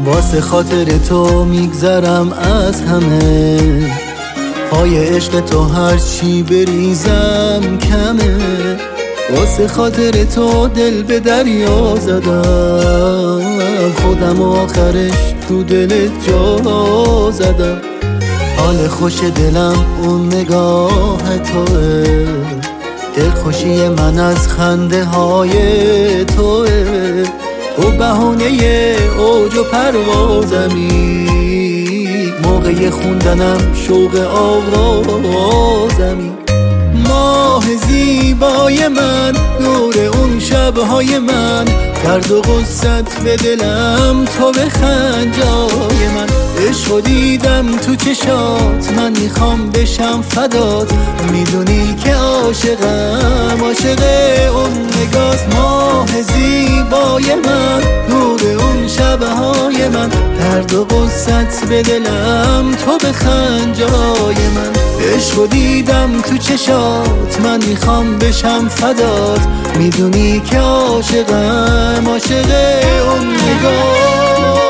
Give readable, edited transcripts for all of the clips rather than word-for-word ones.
واسه خاطر تو میگذرم از همه، پای عشق تو هر چی بریزم کمه. واسه خاطر تو دل به دریا زدم، خودم آخرش تو دلت جا زدم. حال خوش دلم اون نگاه توه، دلخوشی من از خنده های توه. تو بهانه اوج و پروازمی، موقع خوندنم شوق آوازمی. ماه زیبای من، نور اون شبهای من، درد و غصت به دلم تو بخند جای من. عشقو دیدم تو چشات، من میخوام بشم فدات. میدونی که عاشقم، عاشق اون نگاست. ماه زیبای من، نور اون شبهای من، درد و غصت به دلم تو بخند جای من. عشقو دیدم تو چشات، من میخوام بشم فدات. میدونی که عاشقم، عاشق اون نگاه.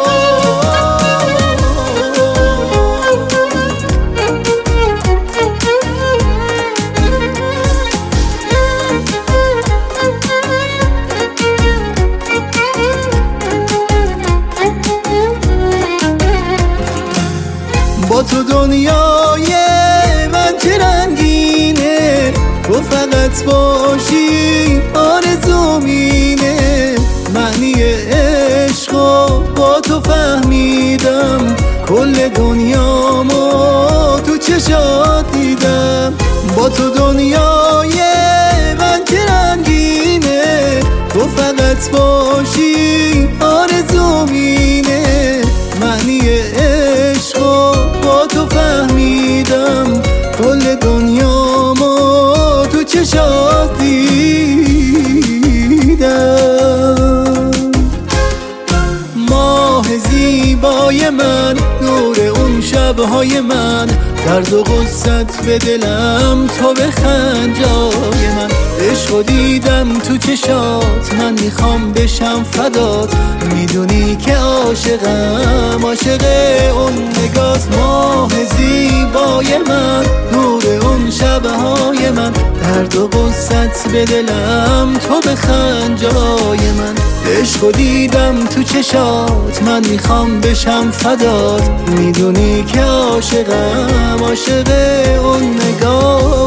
با تو دنیای من چه رنگینه، تو فقط باشی آرزومینه. معنی عشقو با تو فهمیدم، کل دنیامو تو چشات دیدم. با تو دنیای من چه رنگینه، تو فقط باشی آرزومینه. معنی عشقو با تو فهمیدم، کل دنیامو تو چشات دیدم. ماه زیبای من، نور اون شبهای من، درد و غصت به دلم تو بخند جای من. عشقو دیدم تو چشات، من میخوام بشم فدات. میدونی که عاشقم، عاشق اون نگاست. ماه زیبای من، نور اون شبهای من، درد و غصت به دلم تو بخند جای من. عشقو دیدم تو چشات، من میخوام بشم فدات. میدونی که عاشقم، عاشق اون نگاه.